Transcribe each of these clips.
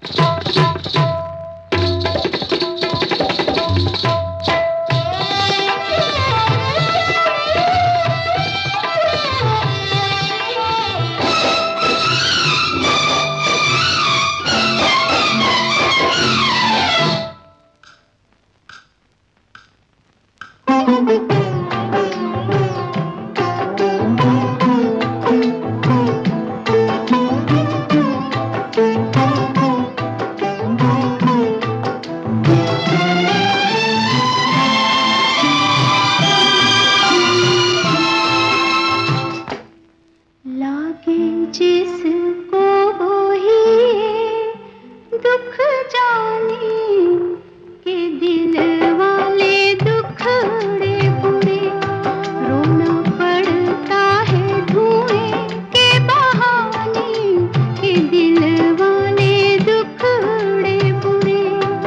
जिसको वही दुख जाने के दिल वाले दुखड़े बुरे, रोना पड़ता है धुएं के बहाने के दिल वाले दुखड़े बुरे।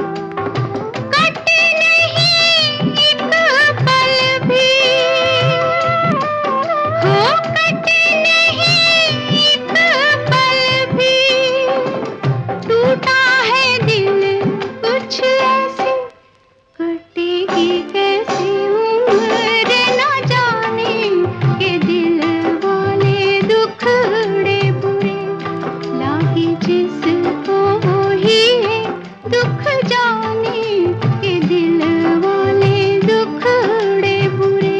कटे नहीं एक पल भी, हो कटे नहीं पल भी, टूटा है दिल कुछ ऐसे, कटेगी कैसे उम्र न जाने के दिल वाले दुखड़े बुरे। लागे जिसको वही है दुख जाने के दिल वाले दुखड़े बुरे।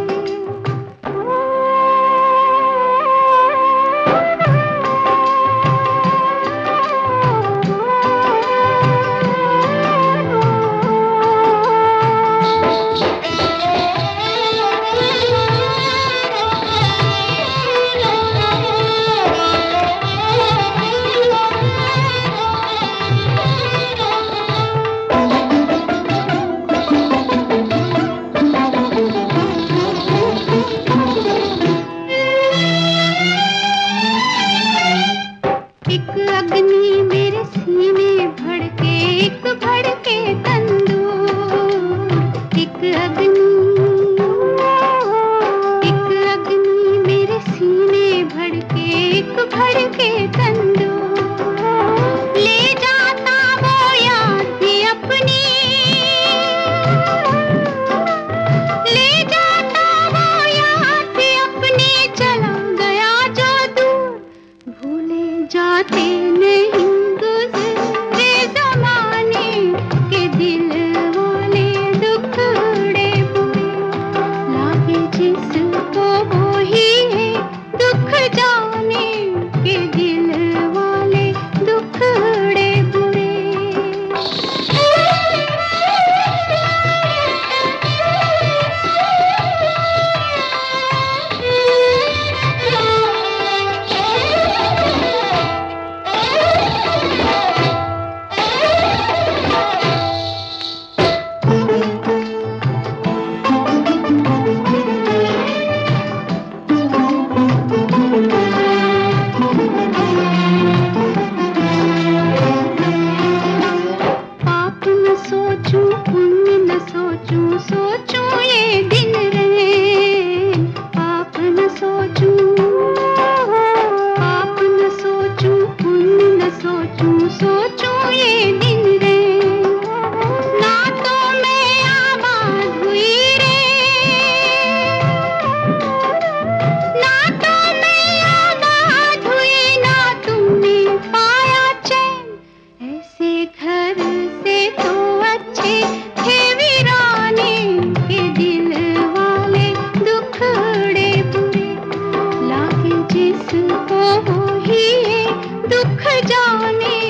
एक अग्नि मेरे सीने भड़के, एक भड़के तंदूर, एक अग्नि मेरे सीने भड़के, एक भड़के तंदूर। ले जाता वो याद भी अपनी, ले जाता वो याद भी अपनी, चला गया जो दूर, भूले जाते नहीं गुज़रे ज़माने के दिल वाले दुखड़े बुरे। लागे जिसको वही है दुख जाने के दिल वाले दुखड़े बुरे। सोचूं पुण्य न सोचूं, सोचूं ये दिन रहे, पाप न सोचूं, पाप न सोचूं, पुण्य न सोचूं, सोचूं ये दिन रहे। ना तो मैं आबाद हुई रे, ना तो मैं आबाद हुई, ना तुमने पाया चैन, ऐसे घर से तो अच्छे थे वीराने के दिल वाले दुखड़े बुरे। लागे जिसको वही है दुख जाने